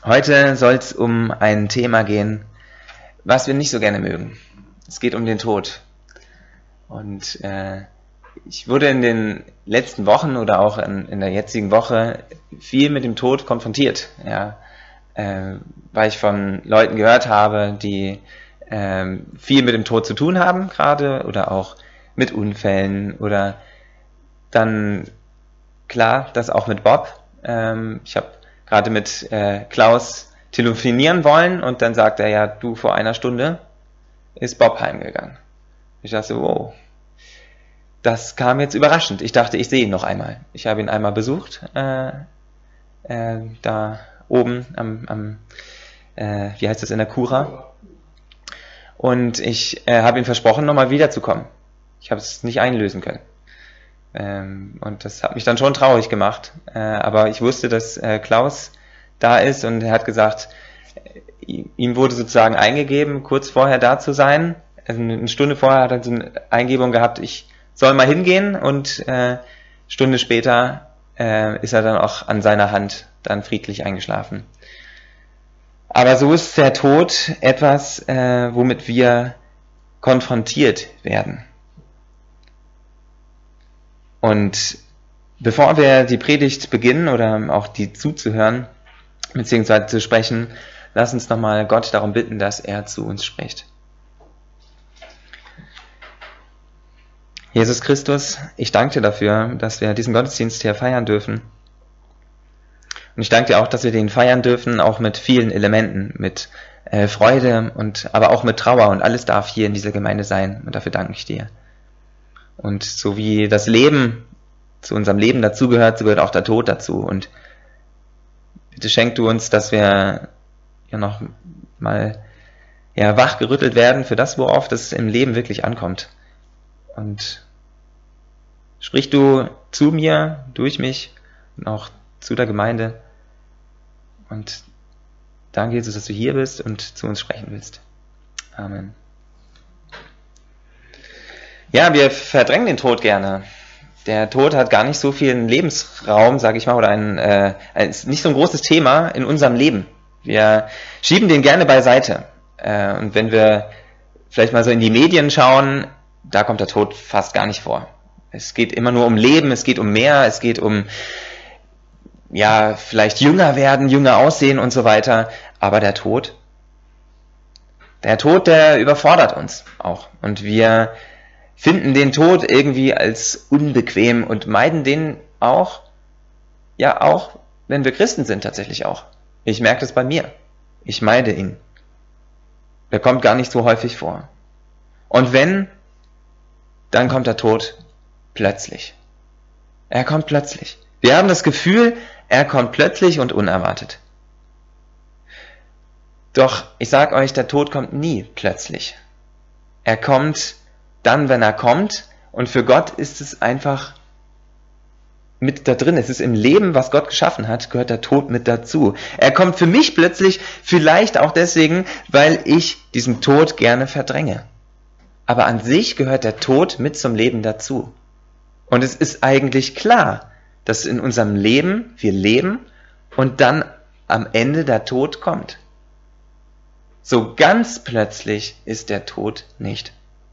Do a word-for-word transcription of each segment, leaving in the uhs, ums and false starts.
Heute soll es um ein Thema gehen, was wir nicht so gerne mögen. Es geht um den Tod. Und äh, ich wurde in den letzten Wochen oder auch in, in der jetzigen Woche viel mit dem Tod konfrontiert. Ja, äh, weil ich von Leuten gehört habe, die äh, viel mit dem Tod zu tun haben gerade oder auch mit Unfällen oder dann, klar, das auch mit Bob. Ähm, ich habe gerade mit äh, Klaus telefonieren wollen und dann sagt er, ja, du, vor einer Stunde ist Bob heimgegangen. Ich dachte so, wow, das kam jetzt überraschend. Ich dachte, ich sehe ihn noch einmal. Ich habe ihn einmal besucht, äh, äh, da oben am, am äh, wie heißt das, in der Kura. Und ich äh, habe ihm versprochen, nochmal wiederzukommen. Ich habe es nicht einlösen können. Ähm, und das hat mich dann schon traurig gemacht. Äh, aber ich wusste, dass äh, Klaus da ist und er hat gesagt, äh, ihm wurde sozusagen eingegeben, kurz vorher da zu sein. Also eine Stunde vorher hat er so eine Eingebung gehabt, ich soll mal hingehen und äh, Stunde später äh, ist er dann auch an seiner Hand dann friedlich eingeschlafen. Aber so ist der Tod etwas, äh, womit wir konfrontiert werden. Und bevor wir die Predigt beginnen oder auch die zuzuhören, beziehungsweise zu sprechen, lass uns nochmal Gott darum bitten, dass er zu uns spricht. Jesus Christus, ich danke dir dafür, dass wir diesen Gottesdienst hier feiern dürfen. Und ich danke dir auch, dass wir den feiern dürfen, auch mit vielen Elementen, mit äh, Freude und aber auch mit Trauer und alles darf hier in dieser Gemeinde sein und dafür danke ich dir. Und so wie das Leben zu unserem Leben dazugehört, so gehört auch der Tod dazu. Und bitte schenk du uns, dass wir ja noch mal ja, wachgerüttelt werden für das, worauf das im Leben wirklich ankommt. Und sprich du zu mir, durch mich und auch zu der Gemeinde. Und danke, Jesus, dass du hier bist und zu uns sprechen willst. Amen. Ja, wir verdrängen den Tod gerne. Der Tod hat gar nicht so viel Lebensraum, sage ich mal, oder ein, äh, ein nicht so ein großes Thema in unserem Leben. Wir schieben den gerne beiseite. Äh, und wenn wir vielleicht mal so in die Medien schauen, da kommt der Tod fast gar nicht vor. Es geht immer nur um Leben, es geht um mehr, es geht um, ja, vielleicht jünger werden, jünger aussehen und so weiter. Aber der Tod, der Tod, der überfordert uns auch. Und wir finden den Tod irgendwie als unbequem und meiden den auch, ja auch, wenn wir Christen sind tatsächlich auch. Ich merke das bei mir. Ich meide ihn. Der kommt gar nicht so häufig vor. Und wenn, dann kommt der Tod plötzlich. Er kommt plötzlich. Wir haben das Gefühl, er kommt plötzlich und unerwartet. Doch, ich sag euch, der Tod kommt nie plötzlich. Er kommt dann, wenn er kommt, und für Gott ist es einfach mit da drin. Es ist im Leben, was Gott geschaffen hat, gehört der Tod mit dazu. Er kommt für mich plötzlich, vielleicht auch deswegen, weil ich diesen Tod gerne verdränge. Aber an sich gehört der Tod mit zum Leben dazu. Und es ist eigentlich klar, dass in unserem Leben wir leben und dann am Ende der Tod kommt. So ganz plötzlich ist der Tod nicht.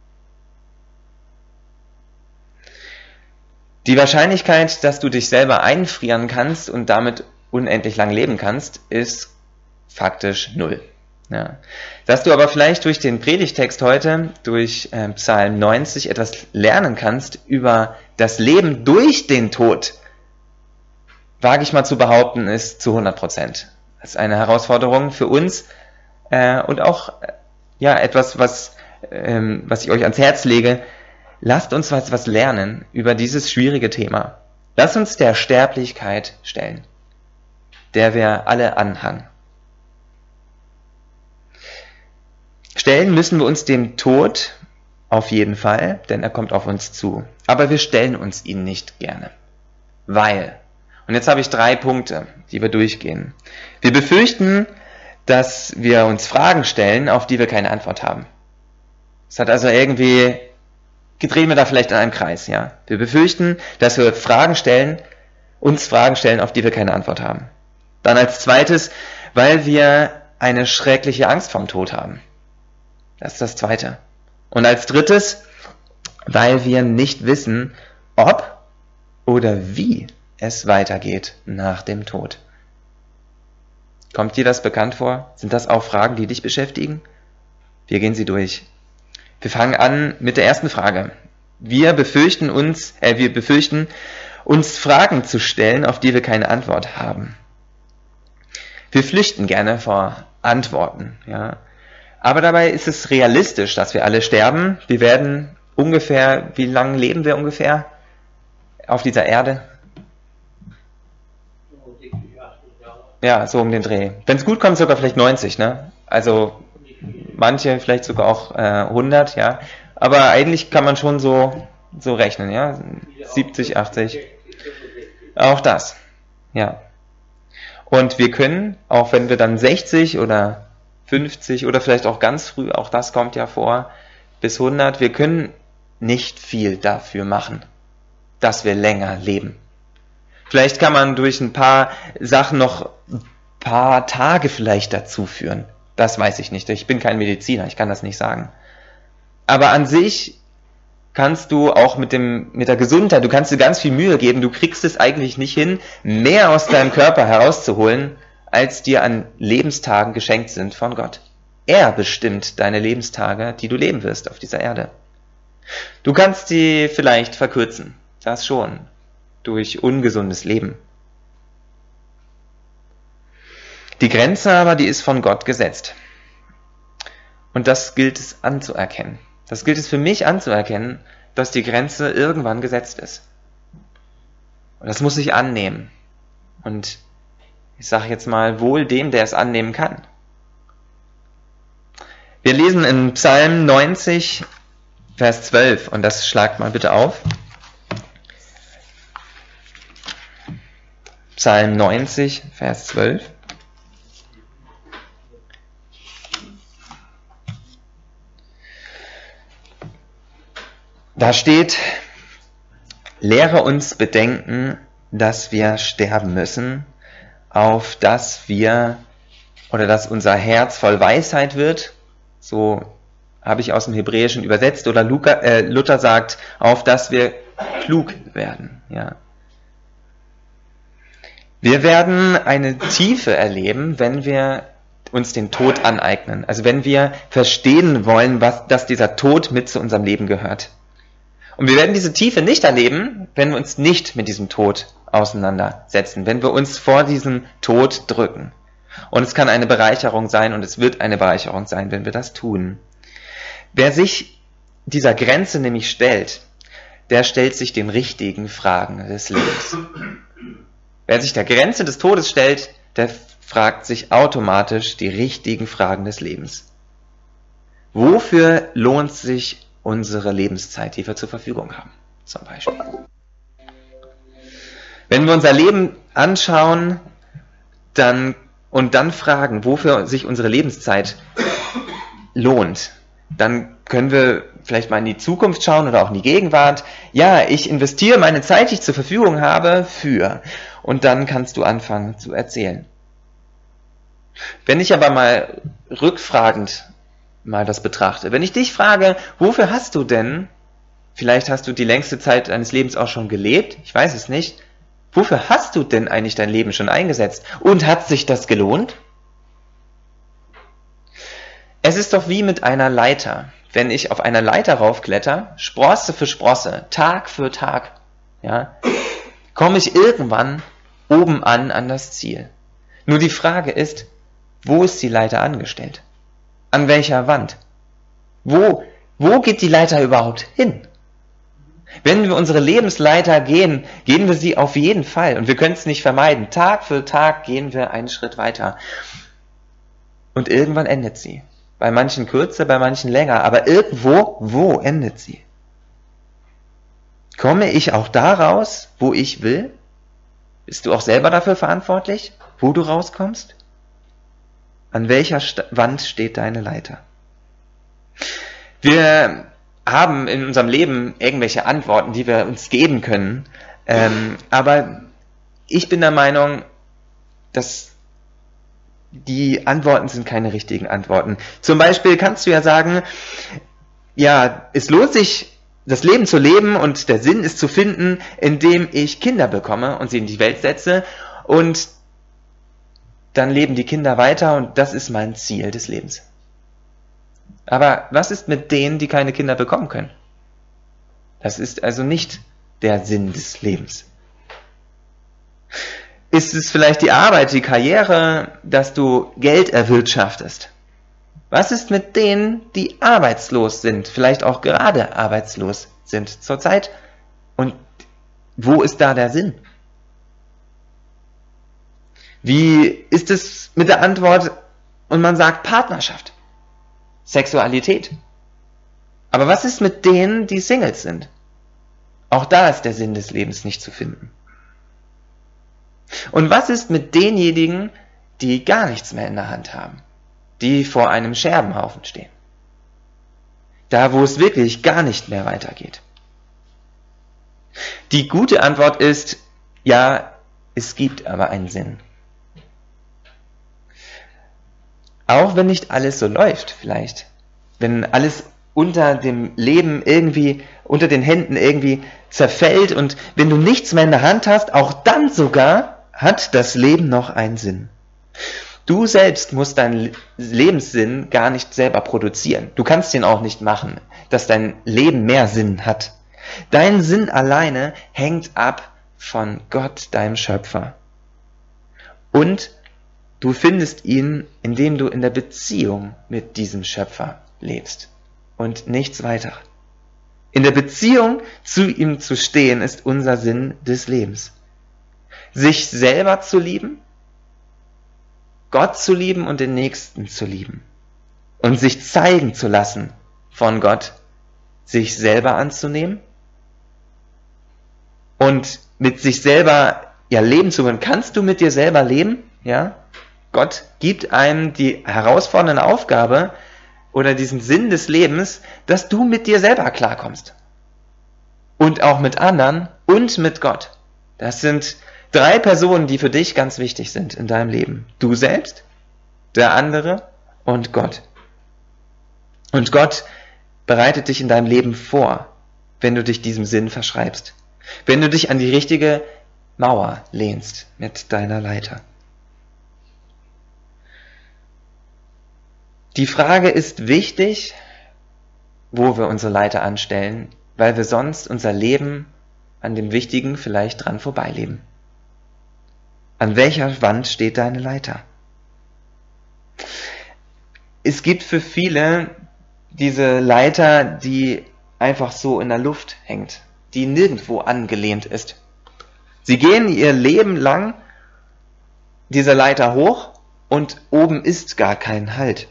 Die Wahrscheinlichkeit, dass du dich selber einfrieren kannst und damit unendlich lang leben kannst, ist faktisch null. Ja. Dass du aber vielleicht durch den Predigtext heute, durch äh, Psalm neunzig, etwas lernen kannst über das Leben durch den Tod, wage ich mal zu behaupten, ist zu hundert Prozent. Das ist eine Herausforderung für uns äh, und auch äh, ja etwas, was, ähm, was ich euch ans Herz lege. Lasst uns was, was lernen über dieses schwierige Thema. Lasst uns der Sterblichkeit stellen, der wir alle anhangen. Stellen müssen wir uns dem Tod auf jeden Fall, denn er kommt auf uns zu. Aber wir stellen uns ihn nicht gerne. Weil, und jetzt habe ich drei Punkte, die wir durchgehen. Wir befürchten, dass wir uns Fragen stellen, auf die wir keine Antwort haben. Es hat also irgendwie... drehen wir da vielleicht in einem Kreis, ja. Wir befürchten, dass wir Fragen stellen, uns Fragen stellen, auf die wir keine Antwort haben. Dann als zweites Weil wir eine schreckliche Angst vorm Tod haben. Das ist das Zweite. Und als Drittes, weil wir nicht wissen, ob oder wie es weitergeht nach dem Tod. Kommt dir das bekannt vor? Sind das auch Fragen, die dich beschäftigen? Wir gehen sie durch. Wir fangen an mit der ersten Frage. Wir befürchten uns, äh, wir befürchten, uns Fragen zu stellen, auf die wir keine Antwort haben. Wir flüchten gerne vor Antworten, ja. Aber dabei ist es realistisch, dass wir alle sterben. Wir werden ungefähr, wie lange leben wir ungefähr auf dieser Erde? Ja, so um den Dreh. Wenn es gut kommt, sogar vielleicht neunzig, ne? Also manche vielleicht sogar auch äh, hundert, ja. Aber eigentlich kann man schon so so rechnen, ja. siebzig, achtzig. Auch das, ja. Und wir können, auch wenn wir dann sechzig oder fünfzig oder vielleicht auch ganz früh, auch das kommt ja vor, bis hundert, wir können nicht viel dafür machen, dass wir länger leben. Vielleicht kann man durch ein paar Sachen noch ein paar Tage vielleicht dazu führen. Das weiß ich nicht. Ich bin kein Mediziner, ich kann das nicht sagen. Aber an sich kannst du auch mit dem, mit der Gesundheit, du kannst dir ganz viel Mühe geben, du kriegst es eigentlich nicht hin, mehr aus deinem Körper herauszuholen, als dir an Lebenstagen geschenkt sind von Gott. Er bestimmt deine Lebenstage, die du leben wirst auf dieser Erde. Du kannst die vielleicht verkürzen, das schon, durch ungesundes Leben. Die Grenze aber, die ist von Gott gesetzt. Und das gilt es anzuerkennen. Das gilt es für mich anzuerkennen, dass die Grenze irgendwann gesetzt ist. Und das muss ich annehmen. Und ich sage jetzt mal, wohl dem, der es annehmen kann. Wir lesen in Psalm neunzig, Vers zwölf, und das schlagt mal bitte auf. Psalm neunzig, Vers zwölf. Da steht, lehre uns bedenken, dass wir sterben müssen, auf dass wir, oder dass unser Herz voll Weisheit wird, so habe ich aus dem Hebräischen übersetzt, oder Luca, äh, Luther sagt, auf dass wir klug werden, ja. Wir werden eine Tiefe erleben, wenn wir uns den Tod aneignen, also wenn wir verstehen wollen, was, dass dieser Tod mit zu unserem Leben gehört. Und wir werden diese Tiefe nicht erleben, wenn wir uns nicht mit diesem Tod auseinandersetzen, wenn wir uns vor diesem Tod drücken. Und es kann eine Bereicherung sein und es wird eine Bereicherung sein, wenn wir das tun. Wer sich dieser Grenze nämlich stellt, der stellt sich den richtigen Fragen des Lebens. Wer sich der Grenze des Todes stellt, der fragt sich automatisch die richtigen Fragen des Lebens. Wofür lohnt sich unsere Lebenszeit, die wir zur Verfügung haben, zum Beispiel? Wenn wir unser Leben anschauen, dann und dann fragen, wofür sich unsere Lebenszeit lohnt, dann können wir vielleicht mal in die Zukunft schauen oder auch in die Gegenwart. Ja, ich investiere meine Zeit, die ich zur Verfügung habe, für. Und dann kannst du anfangen zu erzählen. Wenn ich aber mal rückfragend mal das betrachte, wenn ich dich frage, wofür hast du denn, vielleicht hast du die längste Zeit deines Lebens auch schon gelebt, ich weiß es nicht, wofür hast du denn eigentlich dein Leben schon eingesetzt? Und hat sich das gelohnt? Es ist doch wie mit einer Leiter. Wenn ich auf einer Leiter raufkletter, Sprosse für Sprosse, Tag für Tag, ja, komme ich irgendwann oben an an das Ziel. Nur die Frage ist, wo ist die Leiter angestellt? An welcher Wand? Wo, wo geht die Leiter überhaupt hin? Wenn wir unsere Lebensleiter gehen, gehen wir sie auf jeden Fall. Und wir können es nicht vermeiden. Tag für Tag gehen wir einen Schritt weiter. Und irgendwann endet sie. Bei manchen kürzer, bei manchen länger. Aber irgendwo, wo endet sie? Komme ich auch da raus, wo ich will? Bist du auch selber dafür verantwortlich, wo du rauskommst? An welcher St- Wand steht deine Leiter? Wir haben in unserem Leben irgendwelche Antworten, die wir uns geben können. Ähm, aber ich bin der Meinung, dass die Antworten sind keine richtigen Antworten. Zum Beispiel kannst du ja sagen, ja, es lohnt sich, das Leben zu leben und der Sinn ist zu finden, indem ich Kinder bekomme und sie in die Welt setze und dann leben die Kinder weiter und das ist mein Ziel des Lebens. Aber was ist mit denen, die keine Kinder bekommen können? Das ist also nicht der Sinn des Lebens. Ist es vielleicht die Arbeit, die Karriere, dass du Geld erwirtschaftest? Was ist mit denen, die arbeitslos sind, vielleicht auch gerade arbeitslos sind zurzeit? Und wo ist da der Sinn? Wie ist es mit der Antwort, und man sagt Partnerschaft, Sexualität? Aber was ist mit denen, die Singles sind? Auch da ist der Sinn des Lebens nicht zu finden. Und was ist mit denjenigen, die gar nichts mehr in der Hand haben? Die vor einem Scherbenhaufen stehen. Da, wo es wirklich gar nicht mehr weitergeht. Die gute Antwort ist, ja, es gibt aber einen Sinn. Auch wenn nicht alles so läuft, vielleicht. Wenn alles unter dem Leben irgendwie, unter den Händen irgendwie zerfällt und wenn du nichts mehr in der Hand hast, auch dann sogar hat das Leben noch einen Sinn. Du selbst musst deinen Lebenssinn gar nicht selber produzieren. Du kannst ihn auch nicht machen, dass dein Leben mehr Sinn hat. Dein Sinn alleine hängt ab von Gott, deinem Schöpfer. Und du findest ihn, indem du in der Beziehung mit diesem Schöpfer lebst und nichts weiter. In der Beziehung zu ihm zu stehen, ist unser Sinn des Lebens. Sich selber zu lieben, Gott zu lieben und den Nächsten zu lieben und sich zeigen zu lassen von Gott, sich selber anzunehmen und mit sich selber ja leben zu können. Kannst du mit dir selber leben? Ja? Gott gibt einem die herausfordernde Aufgabe oder diesen Sinn des Lebens, dass du mit dir selber klarkommst. Und auch mit anderen und mit Gott. Das sind drei Personen, die für dich ganz wichtig sind in deinem Leben. Du selbst, der andere und Gott. Und Gott bereitet dich in deinem Leben vor, wenn du dich diesem Sinn verschreibst. Wenn du dich an die richtige Mauer lehnst mit deiner Leiter. Die Frage ist wichtig, wo wir unsere Leiter anstellen, weil wir sonst unser Leben an dem Wichtigen vielleicht dran vorbeileben. An welcher Wand steht deine Leiter? Es gibt für viele diese Leiter, die einfach so in der Luft hängt, die nirgendwo angelehnt ist. Sie gehen ihr Leben lang dieser Leiter hoch und oben ist gar kein Halt.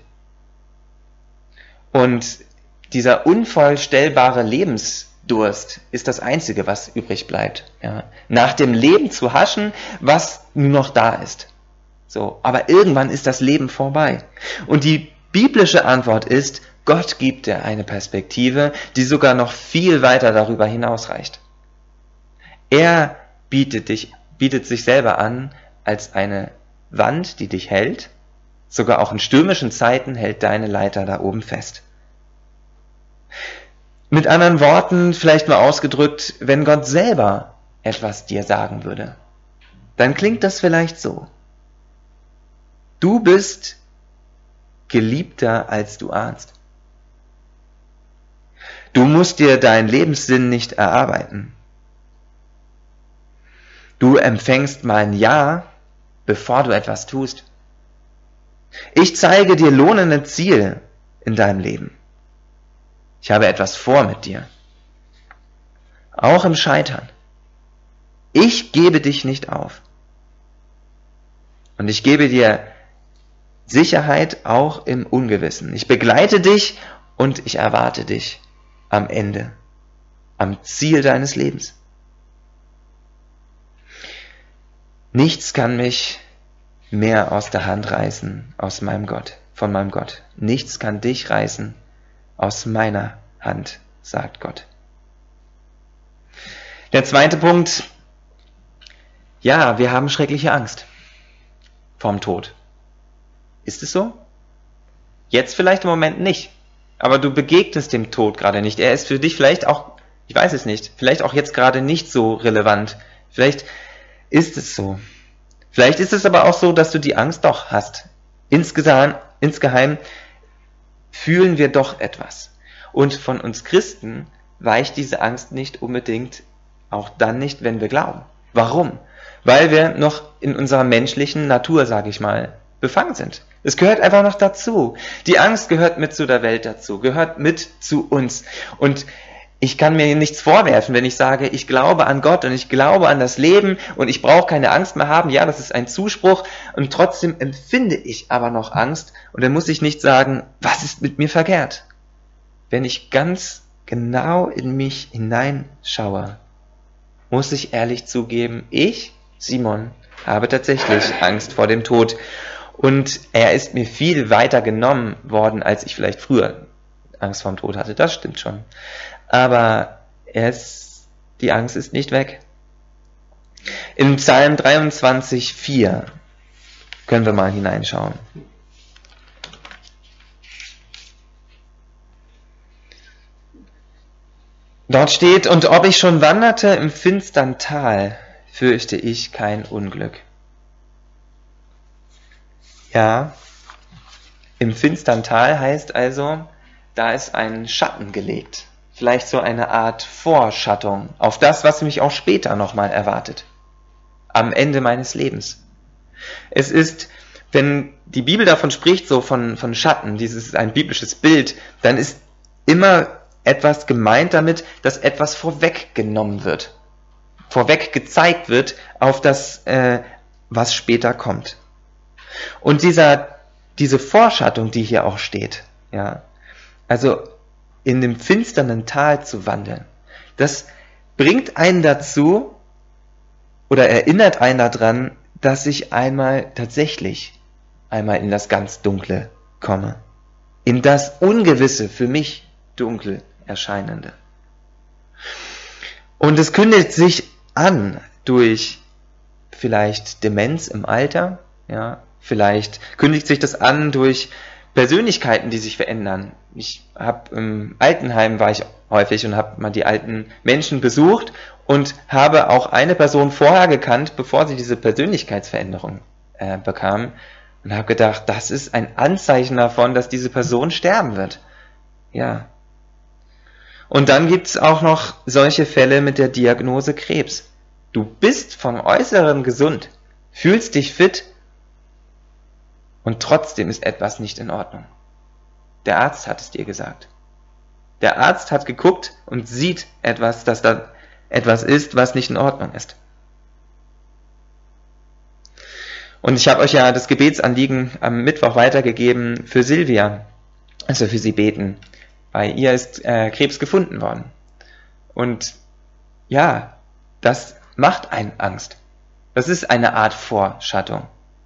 Und dieser unvollstellbare Lebensdurst ist das Einzige, was übrig bleibt. Ja. Nach dem Leben zu haschen, was nur noch da ist. So, aber irgendwann ist das Leben vorbei. Und die biblische Antwort ist, Gott gibt dir eine Perspektive, die sogar noch viel weiter darüber hinausreicht. Er bietet dich, bietet sich selber an als eine Wand, die dich hält. Sogar auch in stürmischen Zeiten hält deine Leiter da oben fest. Mit anderen Worten, vielleicht mal ausgedrückt, wenn Gott selber etwas dir sagen würde, dann klingt das vielleicht so. Du bist geliebter, als du ahnst. Du musst dir deinen Lebenssinn nicht erarbeiten. Du empfängst mein Ja, bevor du etwas tust. Ich zeige dir lohnende Ziele in deinem Leben. Ich habe etwas vor mit dir. Auch im Scheitern. Ich gebe dich nicht auf. Und ich gebe dir Sicherheit auch im Ungewissen. Ich begleite dich und ich erwarte dich am Ende, am Ziel deines Lebens. Nichts kann mich mehr aus der Hand reißen, aus meinem Gott, von meinem Gott. Nichts kann dich reißen aus meiner Hand, sagt Gott. Der zweite Punkt, ja, wir haben schreckliche Angst vorm Tod. Ist es so? Jetzt vielleicht im Moment nicht. Aber du begegnest dem Tod gerade nicht. Er ist für dich vielleicht auch, ich weiß es nicht, vielleicht auch jetzt gerade nicht so relevant. Vielleicht ist es so. Vielleicht ist es aber auch so, dass du die Angst doch hast. Insgesamt, insgeheim fühlen wir doch etwas. Und von uns Christen weicht diese Angst nicht unbedingt, auch dann nicht, wenn wir glauben. Warum? Weil wir noch in unserer menschlichen Natur, sage ich mal, befangen sind. Es gehört einfach noch dazu. Die Angst gehört mit zu der Welt dazu, gehört mit zu uns. Und ich kann mir nichts vorwerfen, wenn ich sage, ich glaube an Gott und ich glaube an das Leben und ich brauche keine Angst mehr haben. Ja, das ist ein Zuspruch und trotzdem empfinde ich aber noch Angst und dann muss ich nicht sagen, was ist mit mir verkehrt? Wenn ich ganz genau in mich hineinschaue, muss ich ehrlich zugeben, ich, Simon, habe tatsächlich Angst vor dem Tod. Und er ist mir viel weiter genommen worden, als ich vielleicht früher Angst vor dem Tod hatte. Das stimmt schon. Aber er ist, die Angst ist nicht weg. In Psalm dreiundzwanzig, vier können wir mal hineinschauen. Dort steht, und ob ich schon wanderte im finstern Tal, fürchte ich kein Unglück. Ja, im finstern Tal heißt also, da ist ein Schatten gelegt. Vielleicht so eine Art Vorschattung auf das, was mich auch später nochmal erwartet. Am Ende meines Lebens. Es ist, wenn die Bibel davon spricht, so von, von Schatten, dieses ist ein biblisches Bild, dann ist immer etwas gemeint damit, dass etwas vorweggenommen wird. Vorweg gezeigt wird auf das, äh, was später kommt. Und dieser, diese Vorschattung, die hier auch steht, ja, also in dem finsternen Tal zu wandeln, das bringt einen dazu oder erinnert einen daran, dass ich einmal tatsächlich einmal in das ganz Dunkle komme. In das Ungewisse, für mich dunkel erscheinende. Und es kündigt sich an durch vielleicht Demenz im Alter, ja, vielleicht kündigt sich das an durch Persönlichkeiten, die sich verändern. Ich habe im Altenheim war ich häufig und habe mal die alten Menschen besucht und habe auch eine Person vorher gekannt, bevor sie diese Persönlichkeitsveränderung äh, bekam und habe gedacht, das ist ein Anzeichen davon, dass diese Person sterben wird. Ja. Und dann gibt's auch noch solche Fälle mit der Diagnose Krebs. Du bist vom Äußeren gesund, fühlst dich fit, und trotzdem ist etwas nicht in Ordnung. Der Arzt hat es dir gesagt. Der Arzt hat geguckt und sieht etwas, dass da etwas ist, was nicht in Ordnung ist. Und ich habe euch ja das Gebetsanliegen am Mittwoch weitergegeben für Silvia, also für sie beten. Bei ihr ist äh, Krebs gefunden worden. Und ja, das macht einen Angst. Das ist eine Art Vorschattung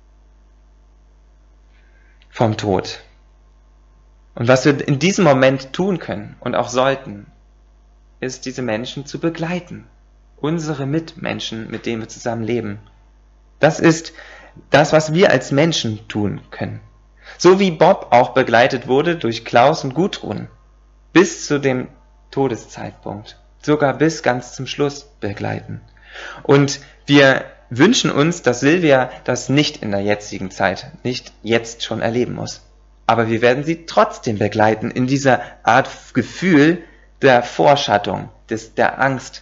vom Tod. Und was wir in diesem Moment tun können und auch sollten, ist, diese Menschen zu begleiten. Unsere Mitmenschen, mit denen wir zusammen leben. Das ist das, was wir als Menschen tun können. So wie Bob auch begleitet wurde durch Klaus und Gudrun. Bis zu dem Todeszeitpunkt. Sogar bis ganz zum Schluss begleiten. Und wir wünschen uns, dass Silvia das nicht in der jetzigen Zeit, nicht jetzt schon erleben muss. Aber wir werden sie trotzdem begleiten in dieser Art Gefühl der Vorschattung, des, der Angst.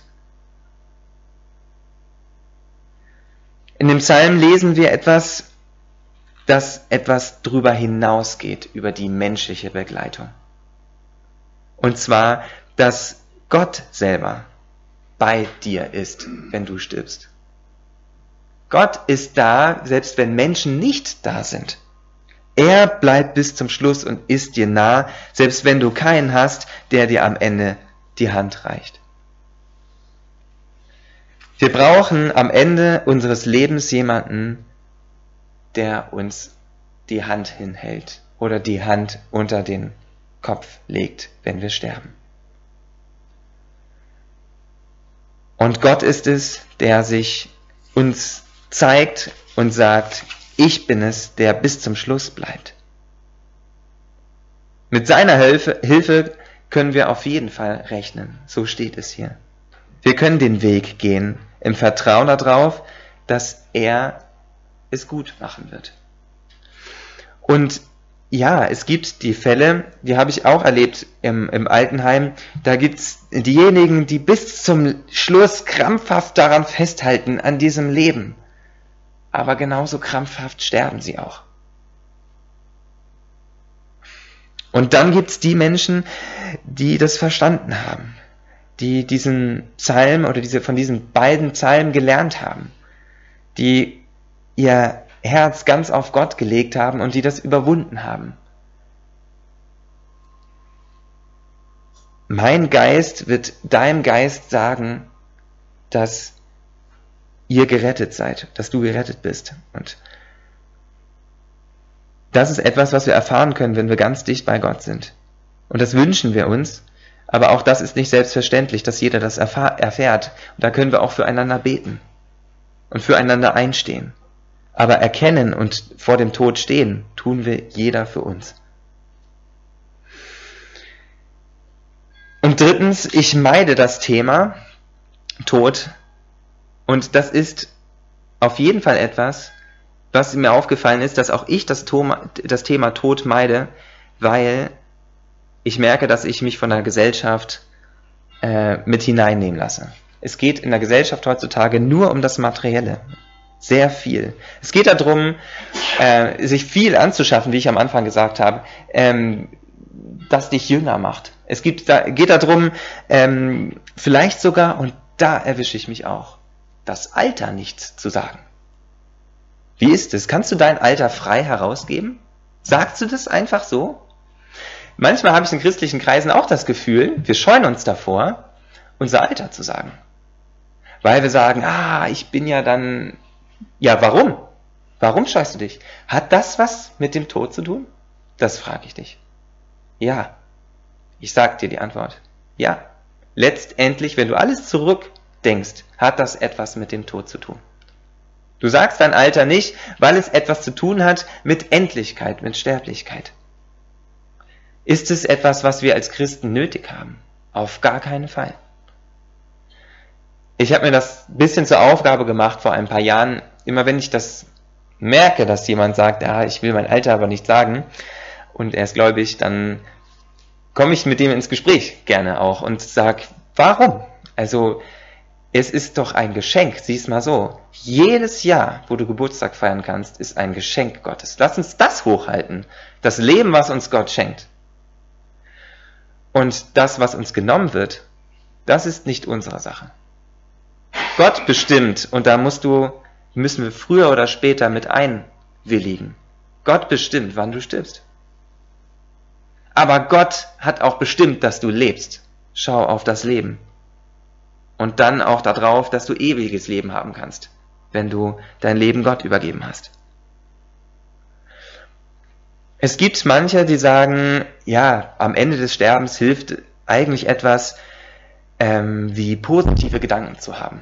In dem Psalm lesen wir etwas, das etwas drüber hinausgeht, über die menschliche Begleitung. Und zwar, dass Gott selber bei dir ist, wenn du stirbst. Gott ist da, selbst wenn Menschen nicht da sind. Er bleibt bis zum Schluss und ist dir nah, selbst wenn du keinen hast, der dir am Ende die Hand reicht. Wir brauchen am Ende unseres Lebens jemanden, der uns die Hand hinhält oder die Hand unter den Kopf legt, wenn wir sterben. Und Gott ist es, der sich uns zeigt und sagt, ich bin es, der bis zum Schluss bleibt. Mit seiner Hilfe, Hilfe können wir auf jeden Fall rechnen. So steht es hier. Wir können den Weg gehen im Vertrauen darauf, dass er es gut machen wird. Und ja, es gibt die Fälle, die habe ich auch erlebt im, im Altenheim, da gibt es diejenigen, die bis zum Schluss krampfhaft daran festhalten, an diesem Leben. Aber genauso krampfhaft sterben sie auch. Und dann gibt es die Menschen, die das verstanden haben, die diesen Psalm oder diese von diesen beiden Psalmen gelernt haben, die ihr Herz ganz auf Gott gelegt haben und die das überwunden haben. Mein Geist wird deinem Geist sagen, dass ihr gerettet seid, dass du gerettet bist. Und das ist etwas, was wir erfahren können, wenn wir ganz dicht bei Gott sind. Und das wünschen wir uns, aber auch das ist nicht selbstverständlich, dass jeder das erfahr- erfährt. Und da können wir auch füreinander beten und füreinander einstehen. Aber erkennen und vor dem Tod stehen, tun wir jeder für uns. Und drittens, ich meide das Thema Tod. Und das ist auf jeden Fall etwas, was mir aufgefallen ist, dass auch ich das, Thoma, das Thema Tod meide, weil ich merke, dass ich mich von der Gesellschaft äh, mit hineinnehmen lasse. Es geht in der Gesellschaft heutzutage nur um das Materielle. Sehr viel. Es geht darum, äh, sich viel anzuschaffen, wie ich am Anfang gesagt habe, ähm, das dich jünger macht. Es gibt, da, geht darum, ähm, vielleicht sogar, und da erwische ich mich auch, das Alter nicht zu sagen. Wie ist es? Kannst du dein Alter frei herausgeben? Sagst du das einfach so? Manchmal habe ich in christlichen Kreisen auch das Gefühl, wir scheuen uns davor, unser Alter zu sagen. Weil wir sagen, ah, ich bin ja dann... Ja, warum? Warum scheust du dich? Hat das was mit dem Tod zu tun? Das frage ich dich. Ja. Ich sag dir die Antwort. Ja. Letztendlich, wenn du alles zurückdenkst, hat das etwas mit dem Tod zu tun. Du sagst dein Alter nicht, weil es etwas zu tun hat mit Endlichkeit, mit Sterblichkeit. Ist es etwas, was wir als Christen nötig haben? Auf gar keinen Fall. Ich habe mir das ein bisschen zur Aufgabe gemacht vor ein paar Jahren, immer wenn ich das merke, dass jemand sagt, ja, ich will mein Alter aber nicht sagen und er ist gläubig, dann komme ich mit dem ins Gespräch gerne auch und sage, warum? Also es ist doch ein Geschenk, sieh's mal so. Jedes Jahr, wo du Geburtstag feiern kannst, ist ein Geschenk Gottes. Lass uns das hochhalten, das Leben, was uns Gott schenkt. Und das, was uns genommen wird, das ist nicht unsere Sache. Gott bestimmt, und da musst du, müssen wir früher oder später mit einwilligen. Gott bestimmt, wann du stirbst. Aber Gott hat auch bestimmt, dass du lebst. Schau auf das Leben. Und dann auch darauf, dass du ewiges Leben haben kannst, wenn du dein Leben Gott übergeben hast. Es gibt manche, die sagen, ja, am Ende des Sterbens hilft eigentlich etwas, ähm, wie positive Gedanken zu haben.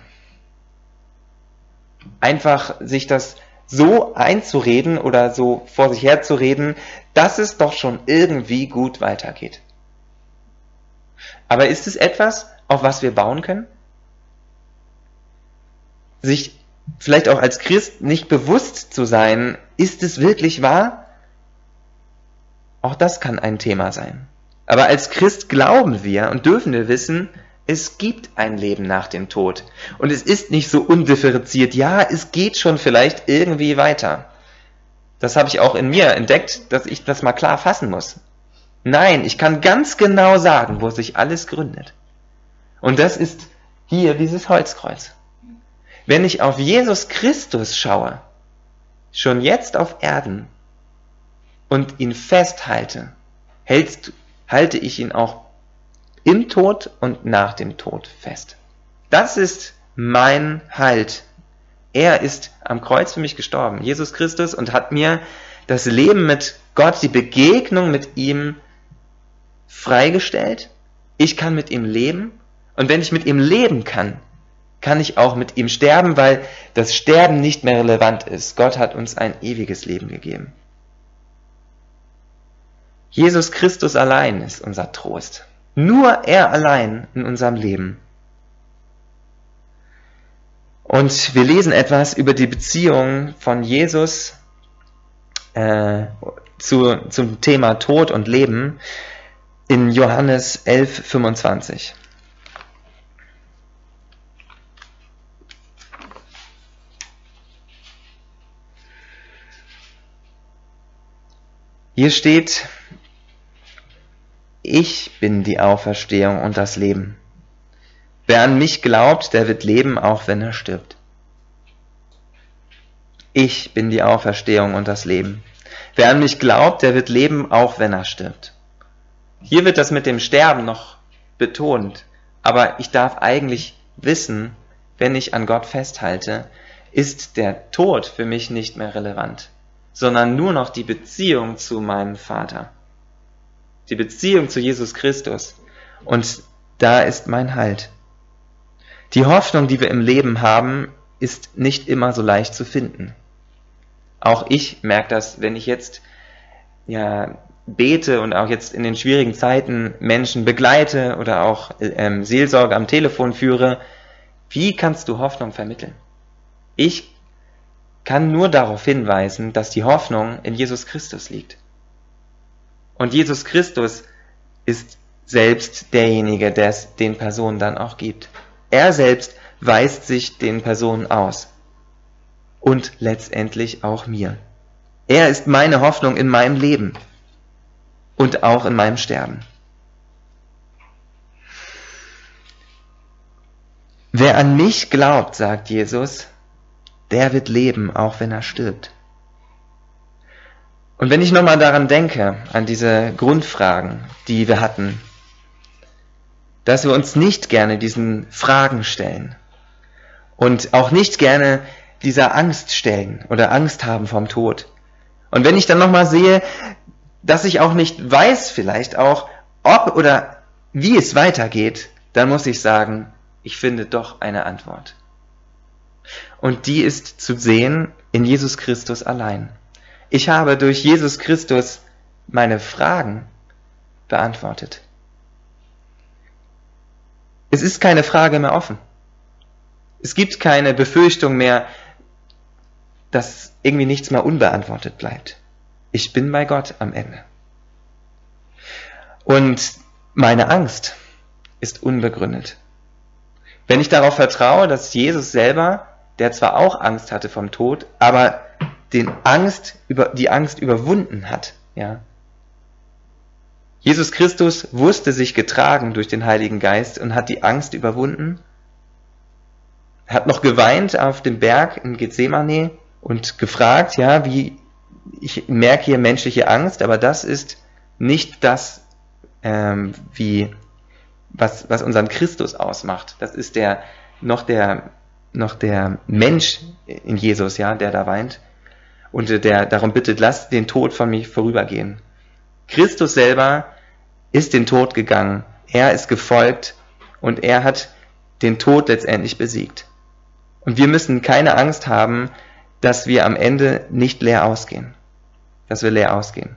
Einfach sich das so einzureden oder so vor sich herzureden, dass es doch schon irgendwie gut weitergeht. Aber ist es etwas, auf was wir bauen können? Sich vielleicht auch als Christ nicht bewusst zu sein, ist es wirklich wahr? Auch das kann ein Thema sein. Aber als Christ glauben wir und dürfen wir wissen, es gibt ein Leben nach dem Tod. Und es ist nicht so undifferenziert, ja, es geht schon vielleicht irgendwie weiter. Das habe ich auch in mir entdeckt, dass ich das mal klar fassen muss. Nein, ich kann ganz genau sagen, wo sich alles gründet. Und das ist hier dieses Holzkreuz. Wenn ich auf Jesus Christus schaue, schon jetzt auf Erden, und ihn festhalte, hältst, halte ich ihn auch im Tod und nach dem Tod fest. Das ist mein Halt. Er ist am Kreuz für mich gestorben, Jesus Christus, und hat mir das Leben mit Gott, die Begegnung mit ihm freigestellt. Ich kann mit ihm leben. Und wenn ich mit ihm leben kann, kann ich auch mit ihm sterben, weil das Sterben nicht mehr relevant ist. Gott hat uns ein ewiges Leben gegeben. Jesus Christus allein ist unser Trost. Nur er allein in unserem Leben. Und wir lesen etwas über die Beziehung von Jesus äh, zu, zum Thema Tod und Leben in Johannes elf, fünfundzwanzig. Hier steht: Ich bin die Auferstehung und das Leben. Wer an mich glaubt, der wird leben, auch wenn er stirbt. Ich bin die Auferstehung und das Leben. Wer an mich glaubt, der wird leben, auch wenn er stirbt. Hier wird das mit dem Sterben noch betont, aber ich darf eigentlich wissen, wenn ich an Gott festhalte, ist der Tod für mich nicht mehr relevant, sondern nur noch die Beziehung zu meinem Vater. Die Beziehung zu Jesus Christus. Und da ist mein Halt. Die Hoffnung, die wir im Leben haben, ist nicht immer so leicht zu finden. Auch ich merke das, wenn ich jetzt ja bete und auch jetzt in den schwierigen Zeiten Menschen begleite oder auch ähm, Seelsorge am Telefon führe. Wie kannst du Hoffnung vermitteln? Ich kann nur darauf hinweisen, dass die Hoffnung in Jesus Christus liegt. Und Jesus Christus ist selbst derjenige, der es den Personen dann auch gibt. Er selbst weist sich den Personen aus. Und letztendlich auch mir. Er ist meine Hoffnung in meinem Leben. Und auch in meinem Sterben. Wer an mich glaubt, sagt Jesus, der wird leben, auch wenn er stirbt. Und wenn ich nochmal daran denke, an diese Grundfragen, die wir hatten, dass wir uns nicht gerne diesen Fragen stellen und auch nicht gerne dieser Angst stellen oder Angst haben vom Tod. Und wenn ich dann nochmal sehe, dass ich auch nicht weiß vielleicht auch, ob oder wie es weitergeht, dann muss ich sagen, ich finde doch eine Antwort. Und die ist zu sehen in Jesus Christus allein. Ich habe durch Jesus Christus meine Fragen beantwortet. Es ist keine Frage mehr offen. Es gibt keine Befürchtung mehr, dass irgendwie nichts mehr unbeantwortet bleibt. Ich bin bei Gott am Ende. Und meine Angst ist unbegründet. Wenn ich darauf vertraue, dass Jesus selber, der zwar auch Angst hatte vom Tod, aber den Angst über, die Angst überwunden hat, ja. Jesus Christus wusste sich getragen durch den Heiligen Geist und hat die Angst überwunden, hat noch geweint auf dem Berg in Gethsemane und gefragt, ja, wie, ich merke hier menschliche Angst, aber das ist nicht das, ähm, wie, was, was unseren Christus ausmacht. Das ist der, noch der, noch der Mensch in Jesus, ja, der da weint und der darum bittet, lasst den Tod von mir vorübergehen. Christus selber ist den Tod gegangen. Er ist gefolgt und er hat den Tod letztendlich besiegt. Und wir müssen keine Angst haben, dass wir am Ende nicht leer ausgehen. Dass wir leer ausgehen.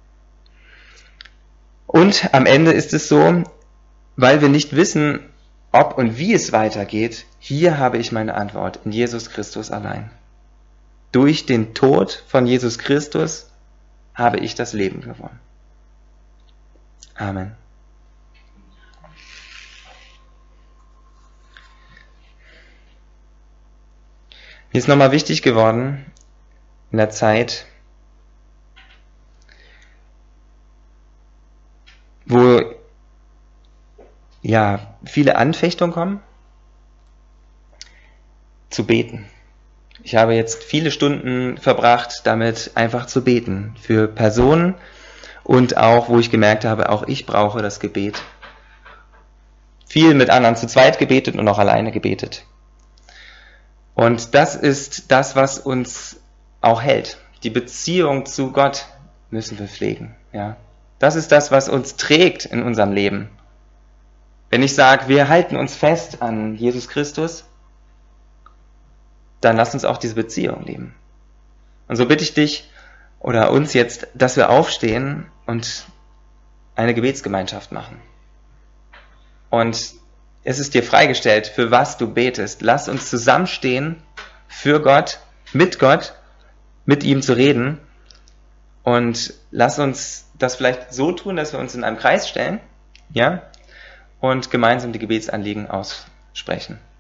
Und am Ende ist es so, weil wir nicht wissen, ob und wie es weitergeht, hier habe ich meine Antwort in Jesus Christus allein. Durch den Tod von Jesus Christus habe ich das Leben gewonnen. Amen. Mir ist nochmal wichtig geworden, in der Zeit, wo ja viele Anfechtungen kommen, zu beten. Ich habe jetzt viele Stunden verbracht, damit einfach zu beten. Für Personen und auch, wo ich gemerkt habe, auch ich brauche das Gebet. Viel mit anderen zu zweit gebetet und auch alleine gebetet. Und das ist das, was uns auch hält. Die Beziehung zu Gott müssen wir pflegen. Ja, das ist das, was uns trägt in unserem Leben. Wenn ich sage, wir halten uns fest an Jesus Christus, dann lass uns auch diese Beziehung leben. Und so bitte ich dich oder uns jetzt, dass wir aufstehen und eine Gebetsgemeinschaft machen. Und es ist dir freigestellt, für was du betest. Lass uns zusammenstehen für Gott, mit Gott, mit ihm zu reden. Und lass uns das vielleicht so tun, dass wir uns in einem Kreis stellen, ja, und gemeinsam die Gebetsanliegen aussprechen.